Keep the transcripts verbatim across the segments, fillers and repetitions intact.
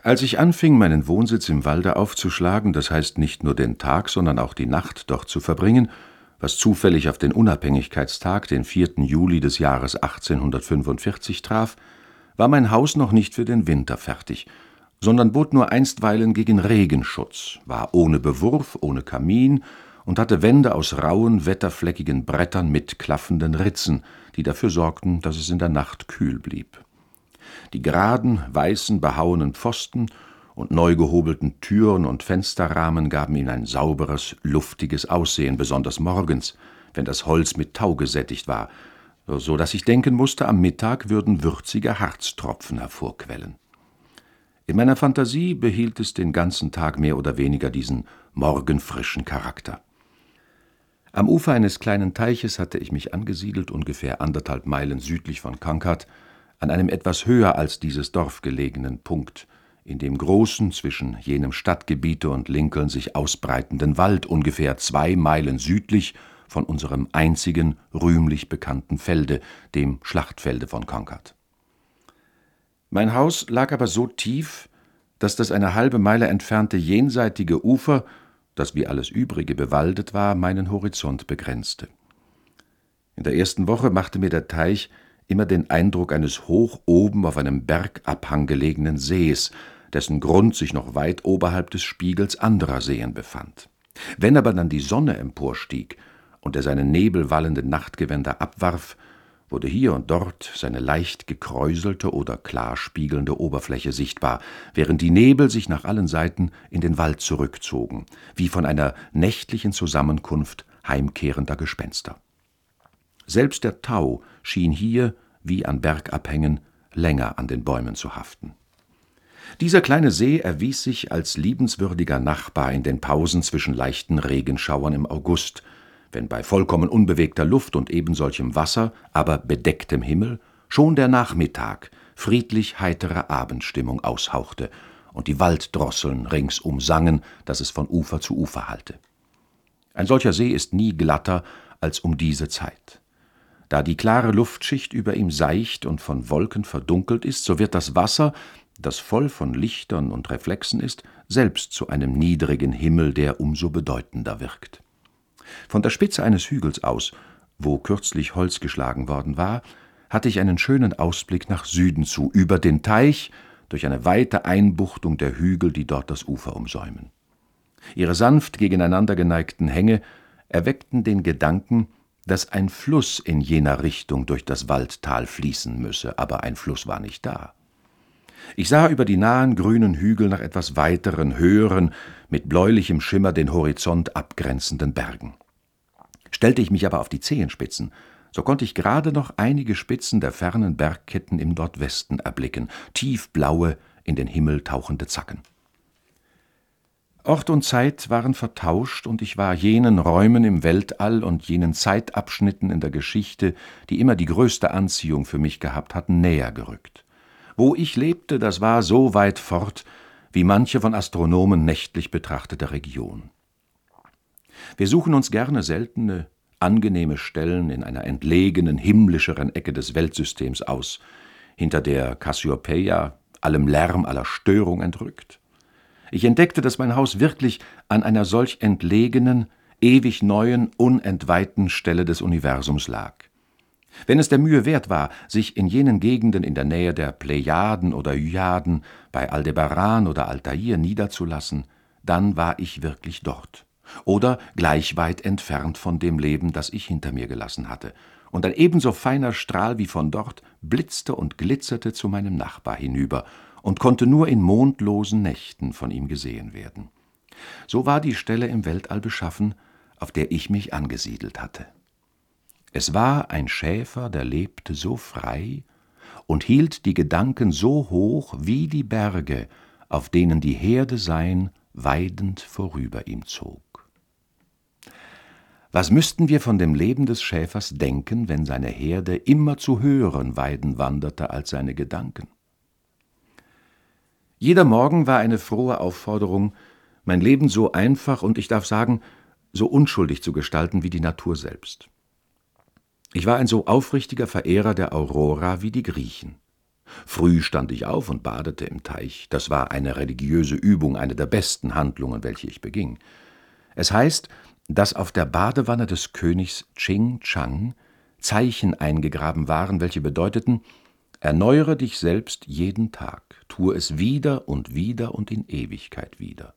Als ich anfing, meinen Wohnsitz im Walde aufzuschlagen, das heißt nicht nur den Tag, sondern auch die Nacht dort zu verbringen, was zufällig auf den Unabhängigkeitstag, den vierten Juli des Jahres achtzehnhundertfünfundvierzig traf, war mein Haus noch nicht für den Winter fertig, sondern bot nur einstweilen gegen Regen Schutz, war ohne Bewurf, ohne Kamin und hatte Wände aus rauen, wetterfleckigen Brettern mit klaffenden Ritzen, die dafür sorgten, dass es in der Nacht kühl blieb. Die geraden, weißen, behauenen Pfosten und neu gehobelten Türen und Fensterrahmen gaben ihm ein sauberes, luftiges Aussehen, besonders morgens, wenn das Holz mit Tau gesättigt war, so dass ich denken musste, am Mittag würden würzige Harztropfen hervorquellen. In meiner Fantasie behielt es den ganzen Tag mehr oder weniger diesen morgenfrischen Charakter. Am Ufer eines kleinen Teiches hatte ich mich angesiedelt, ungefähr anderthalb Meilen südlich von Concord, an einem etwas höher als dieses Dorf gelegenen Punkt, in dem großen, zwischen jenem Stadtgebiete und Lincoln sich ausbreitenden Wald ungefähr zwei Meilen südlich von unserem einzigen rühmlich bekannten Felde, dem Schlachtfelde von Concord. Mein Haus lag aber so tief, dass das eine halbe Meile entfernte jenseitige Ufer, das wie alles übrige bewaldet war, meinen Horizont begrenzte. In der ersten Woche machte mir der Teich immer den Eindruck eines hoch oben auf einem Bergabhang gelegenen Sees, dessen Grund sich noch weit oberhalb des Spiegels anderer Seen befand. Wenn aber dann die Sonne emporstieg und er seine nebelwallenden Nachtgewänder abwarf, wurde hier und dort seine leicht gekräuselte oder klar spiegelnde Oberfläche sichtbar, während die Nebel sich nach allen Seiten in den Wald zurückzogen, wie von einer nächtlichen Zusammenkunft heimkehrender Gespenster. Selbst der Tau schien hier, wie an Bergabhängen, länger an den Bäumen zu haften. Dieser kleine See erwies sich als liebenswürdiger Nachbar in den Pausen zwischen leichten Regenschauern im August, wenn bei vollkommen unbewegter Luft und ebensolchem Wasser, aber bedecktem Himmel, schon der Nachmittag friedlich heitere Abendstimmung aushauchte und die Walddrosseln ringsum sangen, dass es von Ufer zu Ufer hallte. Ein solcher See ist nie glatter als um diese Zeit. Da die klare Luftschicht über ihm seicht und von Wolken verdunkelt ist, so wird das Wasser, das voll von Lichtern und Reflexen ist, selbst zu einem niedrigen Himmel, der umso bedeutender wirkt. Von der Spitze eines Hügels aus, wo kürzlich Holz geschlagen worden war, hatte ich einen schönen Ausblick nach Süden zu, über den Teich, durch eine weite Einbuchtung der Hügel, die dort das Ufer umsäumen. Ihre sanft gegeneinander geneigten Hänge erweckten den Gedanken, dass ein Fluss in jener Richtung durch das Waldtal fließen müsse, aber ein Fluss war nicht da. Ich sah über die nahen grünen Hügel nach etwas weiteren, höheren, mit bläulichem Schimmer den Horizont abgrenzenden Bergen. Stellte ich mich aber auf die Zehenspitzen, so konnte ich gerade noch einige Spitzen der fernen Bergketten im Nordwesten erblicken, tiefblaue, in den Himmel tauchende Zacken. Ort und Zeit waren vertauscht, und ich war jenen Räumen im Weltall und jenen Zeitabschnitten in der Geschichte, die immer die größte Anziehung für mich gehabt hatten, näher gerückt. Wo ich lebte, das war so weit fort, wie manche von Astronomen nächtlich betrachtete Region. Wir suchen uns gerne seltene, angenehme Stellen in einer entlegenen, himmlischeren Ecke des Weltsystems aus, hinter der Cassiopeia, allem Lärm, aller Störung entrückt. Ich entdeckte, dass mein Haus wirklich an einer solch entlegenen, ewig neuen, unentweihten Stelle des Universums lag. Wenn es der Mühe wert war, sich in jenen Gegenden in der Nähe der Plejaden oder Hyaden, bei Aldebaran oder Altair niederzulassen, dann war ich wirklich dort. Oder gleich weit entfernt von dem Leben, das ich hinter mir gelassen hatte. Und ein ebenso feiner Strahl wie von dort blitzte und glitzerte zu meinem Nachbar hinüber und konnte nur in mondlosen Nächten von ihm gesehen werden. So war die Stelle im Weltall beschaffen, auf der ich mich angesiedelt hatte. Es war ein Schäfer, der lebte so frei und hielt die Gedanken so hoch wie die Berge, auf denen die Herde sein weidend vorüber ihm zog. Was müssten wir von dem Leben des Schäfers denken, wenn seine Herde immer zu höheren Weiden wanderte als seine Gedanken? Jeder Morgen war eine frohe Aufforderung, mein Leben so einfach und ich darf sagen, so unschuldig zu gestalten wie die Natur selbst. Ich war ein so aufrichtiger Verehrer der Aurora wie die Griechen. Früh stand ich auf und badete im Teich. Das war eine religiöse Übung, eine der besten Handlungen, welche ich beging. Es heißt, dass auf der Badewanne des Königs Ching Chang Zeichen eingegraben waren, welche bedeuteten: Erneuere dich selbst jeden Tag, tue es wieder und wieder und in Ewigkeit wieder.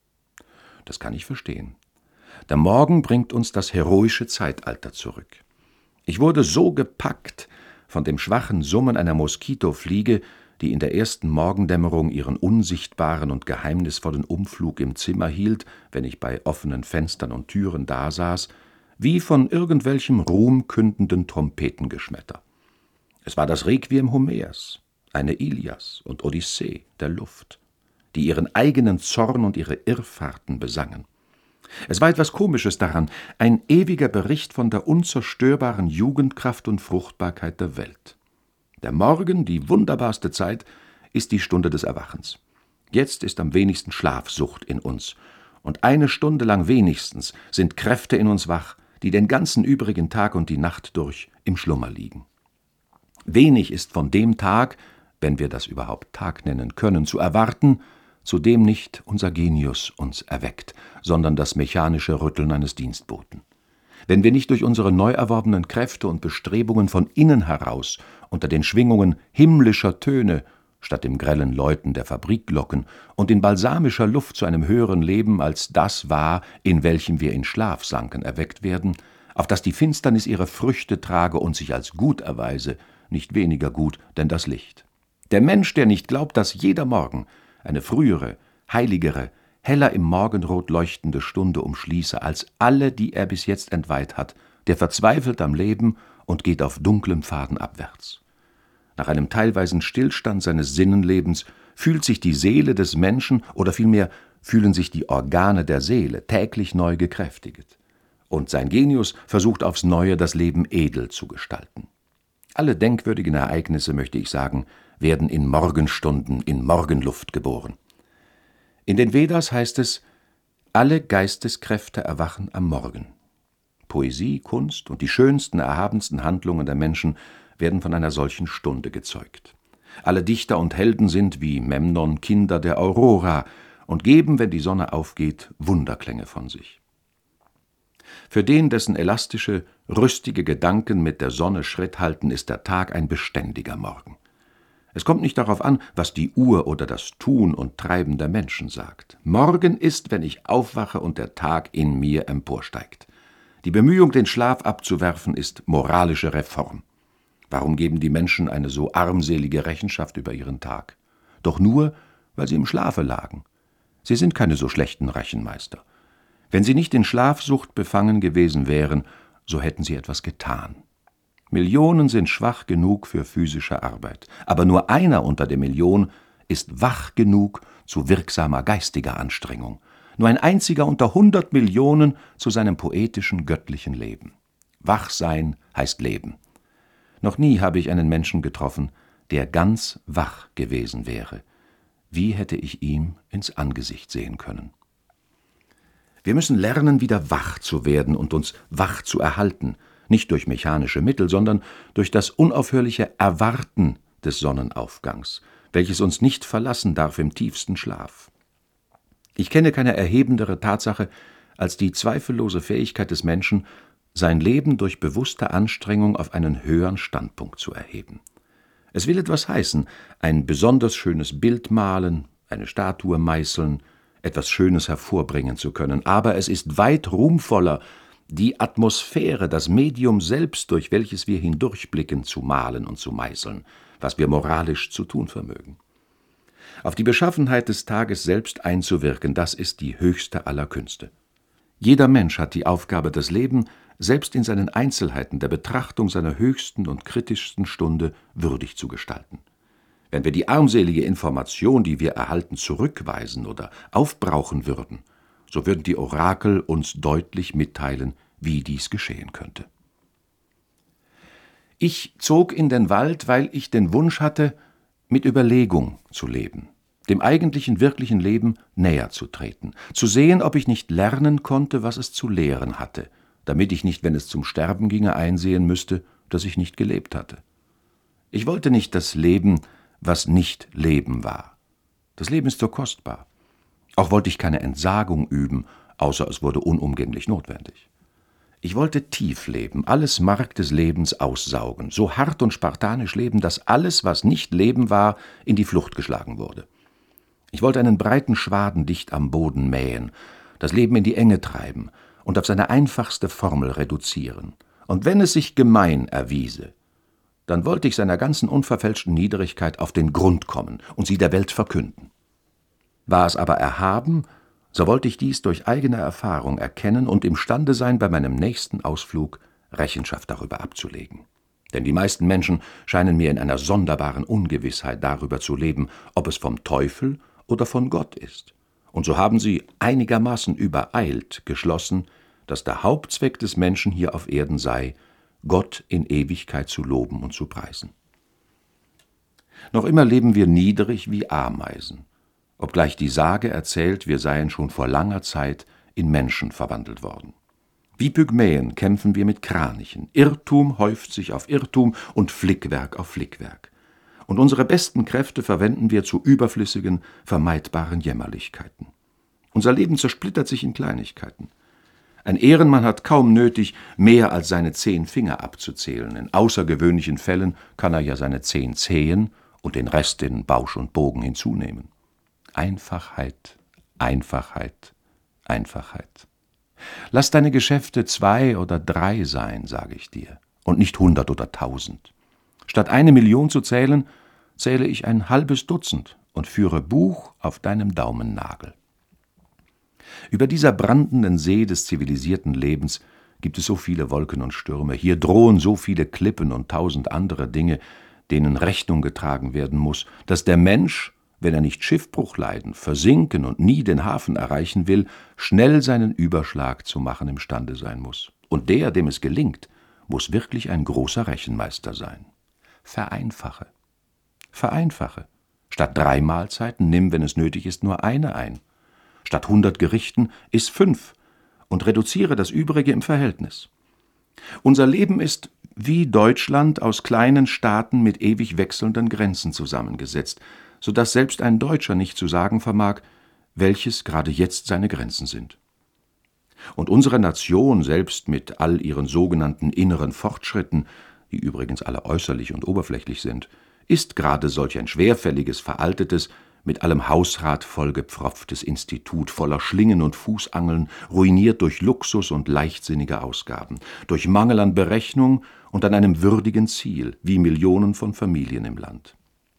Das kann ich verstehen. Der Morgen bringt uns das heroische Zeitalter zurück. Ich wurde so gepackt von dem schwachen Summen einer Moskitofliege, die in der ersten Morgendämmerung ihren unsichtbaren und geheimnisvollen Umflug im Zimmer hielt, wenn ich bei offenen Fenstern und Türen dasaß, wie von irgendwelchem ruhmkündenden Trompetengeschmetter. Es war das Requiem Homers, eine Ilias und Odyssee der Luft, die ihren eigenen Zorn und ihre Irrfahrten besangen. Es war etwas Komisches daran, ein ewiger Bericht von der unzerstörbaren Jugendkraft und Fruchtbarkeit der Welt. Der Morgen, die wunderbarste Zeit, ist die Stunde des Erwachens. Jetzt ist am wenigsten Schlafsucht in uns, und eine Stunde lang wenigstens sind Kräfte in uns wach, die den ganzen übrigen Tag und die Nacht durch im Schlummer liegen. Wenig ist von dem Tag, wenn wir das überhaupt Tag nennen können, zu erwarten, zu dem nicht unser Genius uns erweckt, sondern das mechanische Rütteln eines Dienstboten. Wenn wir nicht durch unsere neu erworbenen Kräfte und Bestrebungen von innen heraus unter den Schwingungen himmlischer Töne statt dem grellen Läuten der Fabrikglocken und in balsamischer Luft zu einem höheren Leben als das war, in welchem wir in Schlaf sanken, erweckt werden, auf dass die Finsternis ihre Früchte trage und sich als gut erweise, nicht weniger gut denn das Licht. Der Mensch, der nicht glaubt, dass jeder Morgen eine frühere, heiligere, heller im Morgenrot leuchtende Stunde umschließe als alle, die er bis jetzt entweiht hat, der verzweifelt am Leben und geht auf dunklem Pfaden abwärts. Nach einem teilweisen Stillstand seines Sinnenlebens fühlt sich die Seele des Menschen, oder vielmehr fühlen sich die Organe der Seele täglich neu gekräftigt. Und sein Genius versucht aufs Neue, das Leben edel zu gestalten. Alle denkwürdigen Ereignisse, möchte ich sagen, werden in Morgenstunden, in Morgenluft geboren. In den Vedas heißt es, alle Geisteskräfte erwachen am Morgen. Poesie, Kunst und die schönsten, erhabensten Handlungen der Menschen werden von einer solchen Stunde gezeugt. Alle Dichter und Helden sind wie Memnon Kinder der Aurora und geben, wenn die Sonne aufgeht, Wunderklänge von sich. Für den, dessen elastische, rüstige Gedanken mit der Sonne Schritt halten, ist der Tag ein beständiger Morgen. Es kommt nicht darauf an, was die Uhr oder das Tun und Treiben der Menschen sagt. Morgen ist, wenn ich aufwache und der Tag in mir emporsteigt. Die Bemühung, den Schlaf abzuwerfen, ist moralische Reform. Warum geben die Menschen eine so armselige Rechenschaft über ihren Tag? Doch nur, weil sie im Schlafe lagen. Sie sind keine so schlechten Rechenmeister. Wenn sie nicht in Schlafsucht befangen gewesen wären, so hätten sie etwas getan. Millionen sind schwach genug für physische Arbeit, aber nur einer unter der Million ist wach genug zu wirksamer geistiger Anstrengung. Nur ein einziger unter hundert Millionen zu seinem poetischen, göttlichen Leben. Wachsein heißt Leben. Noch nie habe ich einen Menschen getroffen, der ganz wach gewesen wäre. Wie hätte ich ihm ins Angesicht sehen können? Wir müssen lernen, wieder wach zu werden und uns wach zu erhalten, nicht durch mechanische Mittel, sondern durch das unaufhörliche Erwarten des Sonnenaufgangs, welches uns nicht verlassen darf im tiefsten Schlaf. Ich kenne keine erhebendere Tatsache als die zweifellose Fähigkeit des Menschen, sein Leben durch bewusste Anstrengung auf einen höheren Standpunkt zu erheben. Es will etwas heißen, ein besonders schönes Bild malen, eine Statue meißeln, etwas Schönes hervorbringen zu können, aber es ist weit ruhmvoller, die Atmosphäre, das Medium selbst, durch welches wir hindurchblicken, zu malen und zu meißeln, was wir moralisch zu tun vermögen. Auf die Beschaffenheit des Tages selbst einzuwirken, das ist die höchste aller Künste. Jeder Mensch hat die Aufgabe, das Leben selbst in seinen Einzelheiten der Betrachtung seiner höchsten und kritischsten Stunde würdig zu gestalten. Wenn wir die armselige Information, die wir erhalten, zurückweisen oder aufbrauchen würden, so würden die Orakel uns deutlich mitteilen, wie dies geschehen könnte. Ich zog in den Wald, weil ich den Wunsch hatte, mit Überlegung zu leben, dem eigentlichen, wirklichen Leben näher zu treten, zu sehen, ob ich nicht lernen konnte, was es zu lehren hatte, damit ich nicht, wenn es zum Sterben ginge, einsehen müsste, dass ich nicht gelebt hatte. Ich wollte nicht das Leben was nicht Leben war. Das Leben ist so kostbar. Auch wollte ich keine Entsagung üben, außer es wurde unumgänglich notwendig. Ich wollte tief leben, alles Mark des Lebens aussaugen, so hart und spartanisch leben, dass alles, was nicht Leben war, in die Flucht geschlagen wurde. Ich wollte einen breiten Schwaden dicht am Boden mähen, das Leben in die Enge treiben und auf seine einfachste Formel reduzieren. Und wenn es sich gemein erwiese, dann wollte ich seiner ganzen unverfälschten Niedrigkeit auf den Grund kommen und sie der Welt verkünden. War es aber erhaben, so wollte ich dies durch eigene Erfahrung erkennen und imstande sein, bei meinem nächsten Ausflug Rechenschaft darüber abzulegen. Denn die meisten Menschen scheinen mir in einer sonderbaren Ungewissheit darüber zu leben, ob es vom Teufel oder von Gott ist. Und so haben sie einigermaßen übereilt geschlossen, dass der Hauptzweck des Menschen hier auf Erden sei, Gott in Ewigkeit zu loben und zu preisen. Noch immer leben wir niedrig wie Ameisen, obgleich die Sage erzählt, wir seien schon vor langer Zeit in Menschen verwandelt worden. Wie Pygmäen kämpfen wir mit Kranichen, Irrtum häuft sich auf Irrtum und Flickwerk auf Flickwerk. Und unsere besten Kräfte verwenden wir zu überflüssigen, vermeidbaren Jämmerlichkeiten. Unser Leben zersplittert sich in Kleinigkeiten. Ein Ehrenmann hat kaum nötig, mehr als seine zehn Finger abzuzählen. In außergewöhnlichen Fällen kann er ja seine zehn Zehen und den Rest in Bausch und Bogen hinzunehmen. Einfachheit, Einfachheit, Einfachheit. Lass deine Geschäfte zwei oder drei sein, sage ich dir, und nicht hundert oder tausend. Statt eine Million zu zählen, zähle ich ein halbes Dutzend und führe Buch auf deinem Daumennagel. Über dieser brandenden See des zivilisierten Lebens gibt es so viele Wolken und Stürme, hier drohen so viele Klippen und tausend andere Dinge, denen Rechnung getragen werden muss, dass der Mensch, wenn er nicht Schiffbruch leiden, versinken und nie den Hafen erreichen will, schnell seinen Überschlag zu machen imstande sein muss. Und der, dem es gelingt, muss wirklich ein großer Rechenmeister sein. Vereinfache. Vereinfache. Statt drei Mahlzeiten nimm, wenn es nötig ist, nur eine ein. Statt hundert Gerichten iss fünf und reduziere das Übrige im Verhältnis. Unser Leben ist wie Deutschland aus kleinen Staaten mit ewig wechselnden Grenzen zusammengesetzt, so dass selbst ein Deutscher nicht zu sagen vermag, welches gerade jetzt seine Grenzen sind. Und unsere Nation, selbst mit all ihren sogenannten inneren Fortschritten, die übrigens alle äußerlich und oberflächlich sind, ist gerade solch ein schwerfälliges, veraltetes, mit allem Hausrat vollgepfropftes Institut voller Schlingen und Fußangeln, ruiniert durch Luxus und leichtsinnige Ausgaben, durch Mangel an Berechnung und an einem würdigen Ziel, wie Millionen von Familien im Land.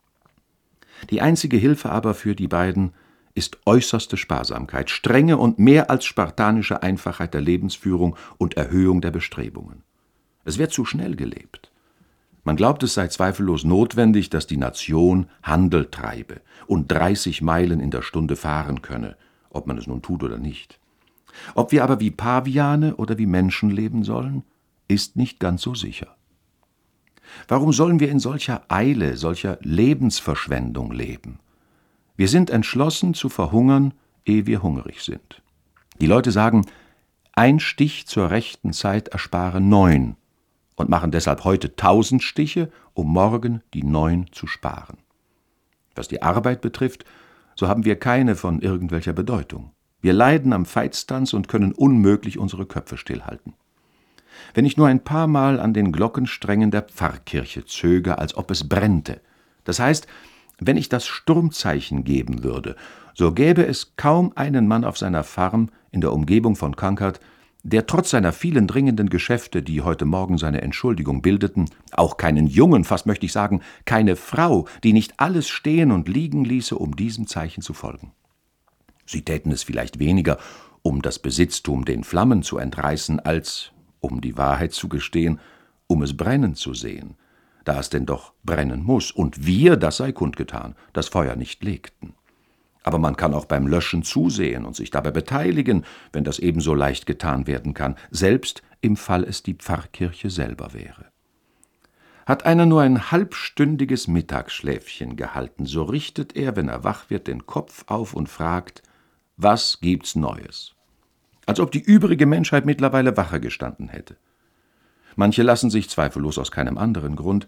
Die einzige Hilfe aber für die beiden ist äußerste Sparsamkeit, strenge und mehr als spartanische Einfachheit der Lebensführung und Erhöhung der Bestrebungen. Es wird zu schnell gelebt. Man glaubt, es sei zweifellos notwendig, dass die Nation Handel treibe und dreißig Meilen in der Stunde fahren könne, ob man es nun tut oder nicht. Ob wir aber wie Paviane oder wie Menschen leben sollen, ist nicht ganz so sicher. Warum sollen wir in solcher Eile, solcher Lebensverschwendung leben? Wir sind entschlossen zu verhungern, ehe wir hungrig sind. Die Leute sagen, ein Stich zur rechten Zeit erspare neun und machen deshalb heute tausend Stiche, um morgen die neun zu sparen. Was die Arbeit betrifft, so haben wir keine von irgendwelcher Bedeutung. Wir leiden am Veitstanz und können unmöglich unsere Köpfe stillhalten. Wenn ich nur ein paar Mal an den Glockensträngen der Pfarrkirche zöge, als ob es brennte, das heißt, wenn ich das Sturmzeichen geben würde, so gäbe es kaum einen Mann auf seiner Farm in der Umgebung von Kankert, der trotz seiner vielen dringenden Geschäfte, die heute Morgen seine Entschuldigung bildeten, auch keinen Jungen, fast möchte ich sagen, keine Frau, die nicht alles stehen und liegen ließe, um diesem Zeichen zu folgen. Sie täten es vielleicht weniger, um das Besitztum den Flammen zu entreißen, als, um die Wahrheit zu gestehen, um es brennen zu sehen, da es denn doch brennen muß, und wir, das sei kundgetan, das Feuer nicht legten. Aber man kann auch beim Löschen zusehen und sich dabei beteiligen, wenn das ebenso leicht getan werden kann, selbst im Fall es die Pfarrkirche selber wäre. Hat einer nur ein halbstündiges Mittagsschläfchen gehalten, so richtet er, wenn er wach wird, den Kopf auf und fragt, was gibt's Neues? Als ob die übrige Menschheit mittlerweile wache gestanden hätte. Manche lassen sich zweifellos aus keinem anderen Grund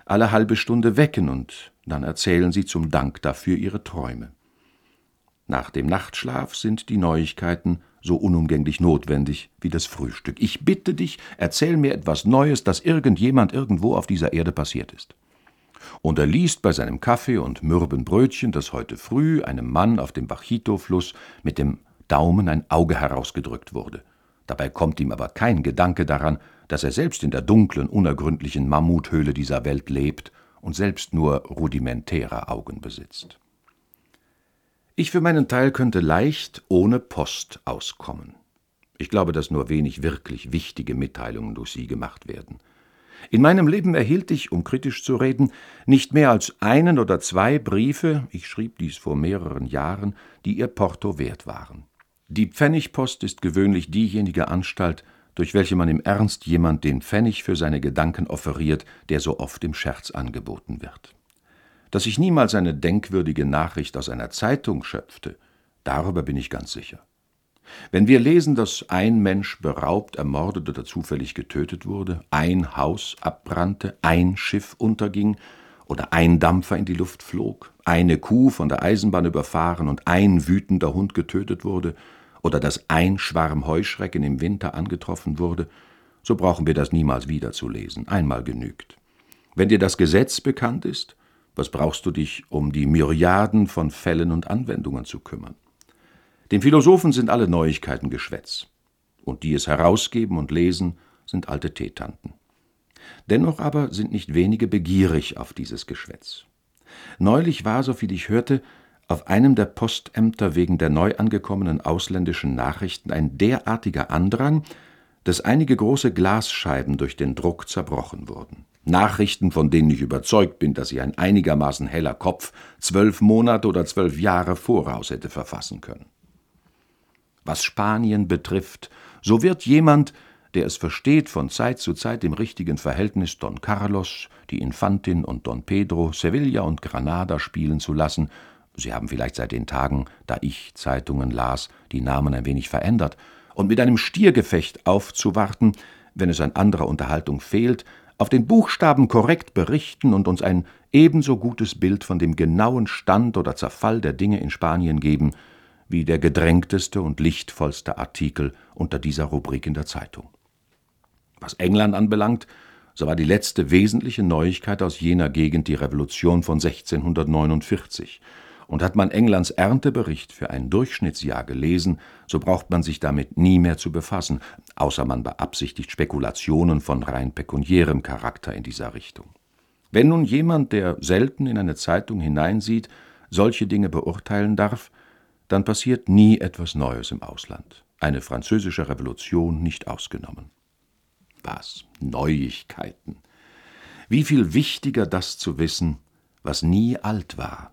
alle halbe Stunde wecken, und dann erzählen sie zum Dank dafür ihre Träume. Nach dem Nachtschlaf sind die Neuigkeiten so unumgänglich notwendig wie das Frühstück. Ich bitte dich, erzähl mir etwas Neues, das irgendjemand irgendwo auf dieser Erde passiert ist. Und er liest bei seinem Kaffee und mürben Brötchen, dass heute früh einem Mann auf dem Bajito-Fluss mit dem Daumen ein Auge herausgedrückt wurde. Dabei kommt ihm aber kein Gedanke daran, dass er selbst in der dunklen, unergründlichen Mammuthöhle dieser Welt lebt und selbst nur rudimentäre Augen besitzt. Ich für meinen Teil könnte leicht ohne Post auskommen. Ich glaube, dass nur wenig wirklich wichtige Mitteilungen durch sie gemacht werden. In meinem Leben erhielt ich, um kritisch zu reden, nicht mehr als einen oder zwei Briefe, ich schrieb dies vor mehreren Jahren, die ihr Porto wert waren. Die Pfennigpost ist gewöhnlich diejenige Anstalt, durch welche man im Ernst jemand den Pfennig für seine Gedanken offeriert, der so oft im Scherz angeboten wird. Dass ich niemals eine denkwürdige Nachricht aus einer Zeitung schöpfte, darüber bin ich ganz sicher. Wenn wir lesen, dass ein Mensch beraubt, ermordet oder zufällig getötet wurde, ein Haus abbrannte, ein Schiff unterging oder ein Dampfer in die Luft flog, eine Kuh von der Eisenbahn überfahren und ein wütender Hund getötet wurde, oder dass ein Schwarm Heuschrecken im Winter angetroffen wurde, so brauchen wir das niemals wieder zu lesen, einmal genügt. Wenn dir das Gesetz bekannt ist, was brauchst du dich um die Myriaden von Fällen und Anwendungen zu kümmern? Dem Philosophen sind alle Neuigkeiten Geschwätz, und die es herausgeben und lesen, sind alte Teetanten. Dennoch aber sind nicht wenige begierig auf dieses Geschwätz. Neulich war, soviel ich hörte, auf einem der Postämter wegen der neu angekommenen ausländischen Nachrichten ein derartiger Andrang, dass einige große Glasscheiben durch den Druck zerbrochen wurden. Nachrichten, von denen ich überzeugt bin, dass sie ein einigermaßen heller Kopf zwölf Monate oder zwölf Jahre voraus hätte verfassen können. Was Spanien betrifft, so wird jemand, der es versteht, von Zeit zu Zeit im richtigen Verhältnis Don Carlos, die Infantin und Don Pedro, Sevilla und Granada spielen zu lassen. Sie haben vielleicht seit den Tagen, da ich Zeitungen las, die Namen ein wenig verändert, und mit einem Stiergefecht aufzuwarten, wenn es an anderer Unterhaltung fehlt, auf den Buchstaben korrekt berichten und uns ein ebenso gutes Bild von dem genauen Stand oder Zerfall der Dinge in Spanien geben, wie der gedrängteste und lichtvollste Artikel unter dieser Rubrik in der Zeitung. Was England anbelangt, so war die letzte wesentliche Neuigkeit aus jener Gegend die Revolution von sechzehnhundertneunundvierzig. Und hat man Englands Erntebericht für ein Durchschnittsjahr gelesen, so braucht man sich damit nie mehr zu befassen, außer man beabsichtigt Spekulationen von rein pekuniärem Charakter in dieser Richtung. Wenn nun jemand, der selten in eine Zeitung hineinsieht, solche Dinge beurteilen darf, dann passiert nie etwas Neues im Ausland, eine französische Revolution nicht ausgenommen. Was? Neuigkeiten! Wie viel wichtiger das zu wissen, was nie alt war.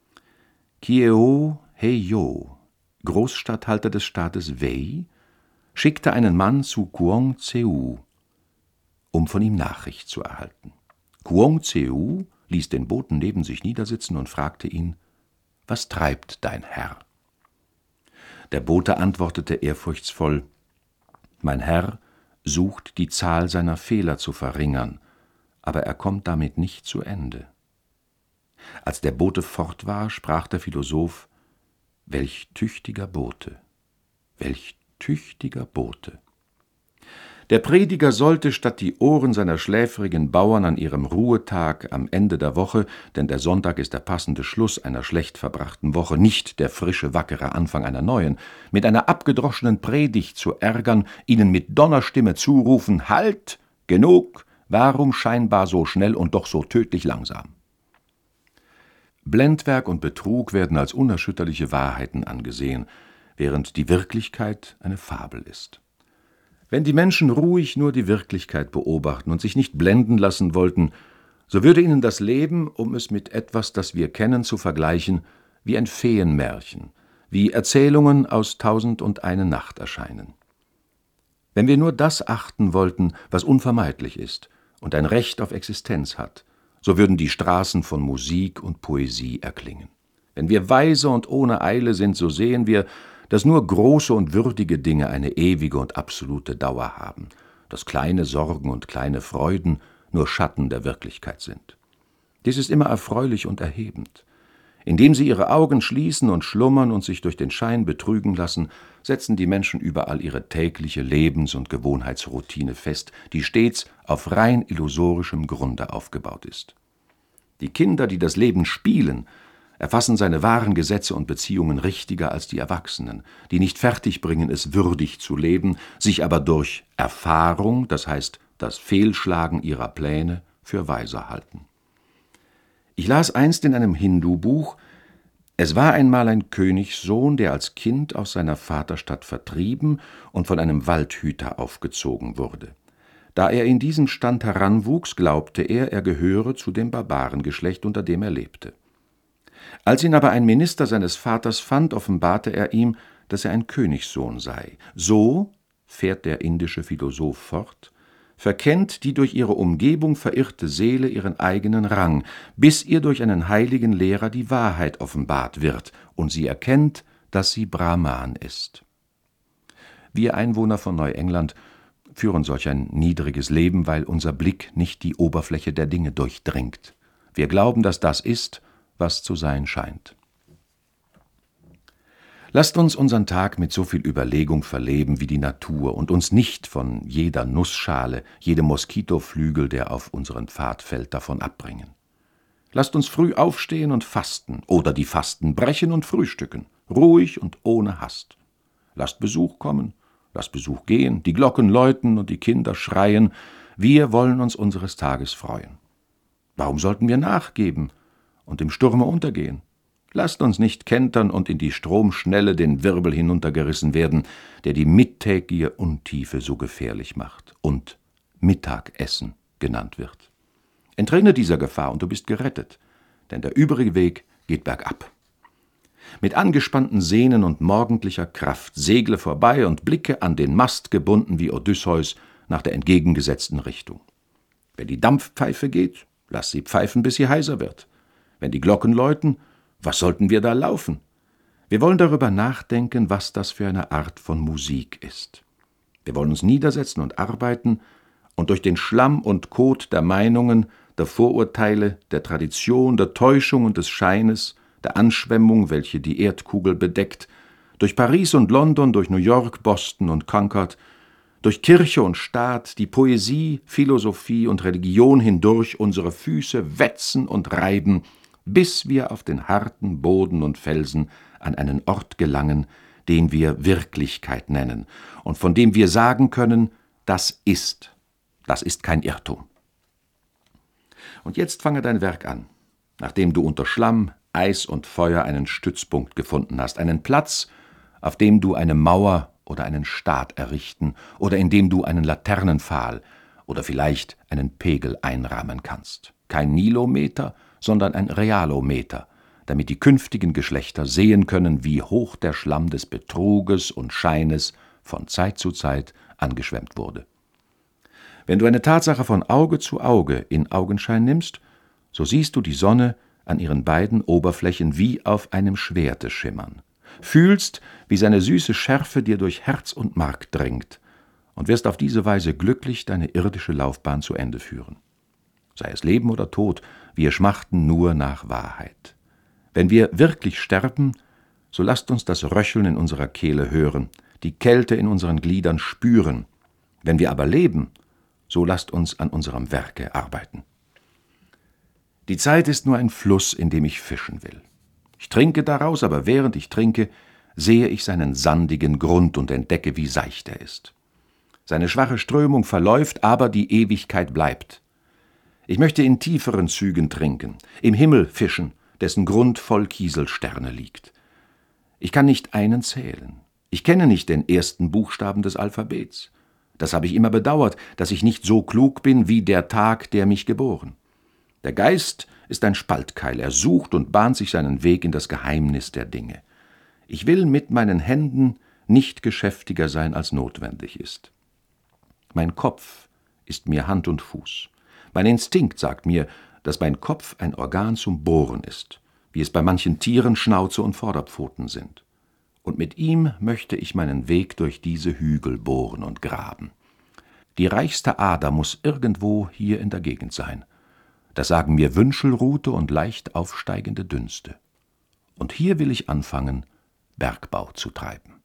Kieo Heyo, Großstatthalter des Staates Wei, schickte einen Mann zu Kuong Tseu, um von ihm Nachricht zu erhalten. Kuong Tseu ließ den Boten neben sich niedersitzen und fragte ihn: »Was treibt dein Herr?« Der Bote antwortete ehrfurchtsvoll: »Mein Herr sucht die Zahl seiner Fehler zu verringern, aber er kommt damit nicht zu Ende.« Als der Bote fort war, sprach der Philosoph: »Welch tüchtiger Bote, welch tüchtiger Bote!« Der Prediger sollte statt die Ohren seiner schläfrigen Bauern an ihrem Ruhetag am Ende der Woche, denn der Sonntag ist der passende Schluss einer schlecht verbrachten Woche, nicht der frische, wackere Anfang einer neuen, mit einer abgedroschenen Predigt zu ärgern, ihnen mit Donnerstimme zurufen: »Halt! Genug! Warum scheinbar so schnell und doch so tödlich langsam?« Blendwerk und Betrug werden als unerschütterliche Wahrheiten angesehen, während die Wirklichkeit eine Fabel ist. Wenn die Menschen ruhig nur die Wirklichkeit beobachten und sich nicht blenden lassen wollten, so würde ihnen das Leben, um es mit etwas, das wir kennen, zu vergleichen, wie ein Feenmärchen, wie Erzählungen aus Tausend und eine Nacht erscheinen. Wenn wir nur das achten wollten, was unvermeidlich ist und ein Recht auf Existenz hat, so würden die Straßen von Musik und Poesie erklingen. Wenn wir weise und ohne Eile sind, so sehen wir, dass nur große und würdige Dinge eine ewige und absolute Dauer haben, dass kleine Sorgen und kleine Freuden nur Schatten der Wirklichkeit sind. Dies ist immer erfreulich und erhebend. Indem sie ihre Augen schließen und schlummern und sich durch den Schein betrügen lassen, setzen die Menschen überall ihre tägliche Lebens- und Gewohnheitsroutine fest, die stets auf rein illusorischem Grunde aufgebaut ist. Die Kinder, die das Leben spielen, erfassen seine wahren Gesetze und Beziehungen richtiger als die Erwachsenen, die nicht fertigbringen, es würdig zu leben, sich aber durch Erfahrung, das heißt das Fehlschlagen ihrer Pläne, für weiser halten. Ich las einst in einem Hindu-Buch: Es war einmal ein Königssohn, der als Kind aus seiner Vaterstadt vertrieben und von einem Waldhüter aufgezogen wurde. Da er in diesem Stand heranwuchs, glaubte er, er gehöre zu dem Barbarengeschlecht, unter dem er lebte. Als ihn aber ein Minister seines Vaters fand, offenbarte er ihm, dass er ein Königssohn sei. So, fährt der indische Philosoph fort, verkennt die durch ihre Umgebung verirrte Seele ihren eigenen Rang, bis ihr durch einen heiligen Lehrer die Wahrheit offenbart wird und sie erkennt, dass sie Brahman ist. Wir Einwohner von Neuengland führen solch ein niedriges Leben, weil unser Blick nicht die Oberfläche der Dinge durchdringt. Wir glauben, dass das ist, was zu sein scheint. Lasst uns unseren Tag mit so viel Überlegung verleben wie die Natur und uns nicht von jeder Nussschale, jedem Moskitoflügel, der auf unseren Pfad fällt, davon abbringen. Lasst uns früh aufstehen und fasten oder die Fasten brechen und frühstücken, ruhig und ohne Hast. Lasst Besuch kommen, lasst Besuch gehen, die Glocken läuten und die Kinder schreien, wir wollen uns unseres Tages freuen. Warum sollten wir nachgeben und im Sturme untergehen? Lasst uns nicht kentern und in die Stromschnelle den Wirbel hinuntergerissen werden, der die mittägige Untiefe so gefährlich macht und Mittagessen genannt wird. Entrinne dieser Gefahr und du bist gerettet, denn der übrige Weg geht bergab. Mit angespannten Sehnen und morgendlicher Kraft segle vorbei und blicke an den Mast gebunden wie Odysseus nach der entgegengesetzten Richtung. Wenn die Dampfpfeife geht, lass sie pfeifen, bis sie heiser wird. Wenn die Glocken läuten, was sollten wir da laufen? Wir wollen darüber nachdenken, was das für eine Art von Musik ist. Wir wollen uns niedersetzen und arbeiten und durch den Schlamm und Kot der Meinungen, der Vorurteile, der Tradition, der Täuschung und des Scheines, der Anschwemmung, welche die Erdkugel bedeckt, durch Paris und London, durch New York, Boston und Concord, durch Kirche und Staat, die Poesie, Philosophie und Religion hindurch unsere Füße wetzen und reiben, bis wir auf den harten Boden und Felsen an einen Ort gelangen, den wir Wirklichkeit nennen und von dem wir sagen können, das ist, das ist kein Irrtum. Und jetzt fange dein Werk an, nachdem du unter Schlamm, Eis und Feuer einen Stützpunkt gefunden hast, einen Platz, auf dem du eine Mauer oder einen Staat errichten oder in dem du einen Laternenpfahl oder vielleicht einen Pegel einrahmen kannst. Kein Nilometer, sondern ein Realometer, damit die künftigen Geschlechter sehen können, wie hoch der Schlamm des Betruges und Scheines von Zeit zu Zeit angeschwemmt wurde. Wenn du eine Tatsache von Auge zu Auge in Augenschein nimmst, so siehst du die Sonne an ihren beiden Oberflächen wie auf einem Schwerte schimmern, fühlst, wie seine süße Schärfe dir durch Herz und Mark dringt und wirst auf diese Weise glücklich deine irdische Laufbahn zu Ende führen. Sei es Leben oder Tod, wir schmachten nur nach Wahrheit. Wenn wir wirklich sterben, so lasst uns das Röcheln in unserer Kehle hören, die Kälte in unseren Gliedern spüren. Wenn wir aber leben, so lasst uns an unserem Werke arbeiten. Die Zeit ist nur ein Fluss, in dem ich fischen will. Ich trinke daraus, aber während ich trinke, sehe ich seinen sandigen Grund und entdecke, wie seicht er ist. Seine schwache Strömung verläuft, aber die Ewigkeit bleibt. Ich möchte in tieferen Zügen trinken, im Himmel fischen, dessen Grund voll Kieselsterne liegt. Ich kann nicht einen zählen. Ich kenne nicht den ersten Buchstaben des Alphabets. Das habe ich immer bedauert, dass ich nicht so klug bin wie der Tag, der mich geboren. Der Geist ist ein Spaltkeil, er sucht und bahnt sich seinen Weg in das Geheimnis der Dinge. Ich will mit meinen Händen nicht geschäftiger sein, als notwendig ist. Mein Kopf ist mir Hand und Fuß. Mein Instinkt sagt mir, dass mein Kopf ein Organ zum Bohren ist, wie es bei manchen Tieren Schnauze und Vorderpfoten sind. Und mit ihm möchte ich meinen Weg durch diese Hügel bohren und graben. Die reichste Ader muss irgendwo hier in der Gegend sein. Das sagen mir Wünschelrute und leicht aufsteigende Dünste. Und hier will ich anfangen, Bergbau zu treiben.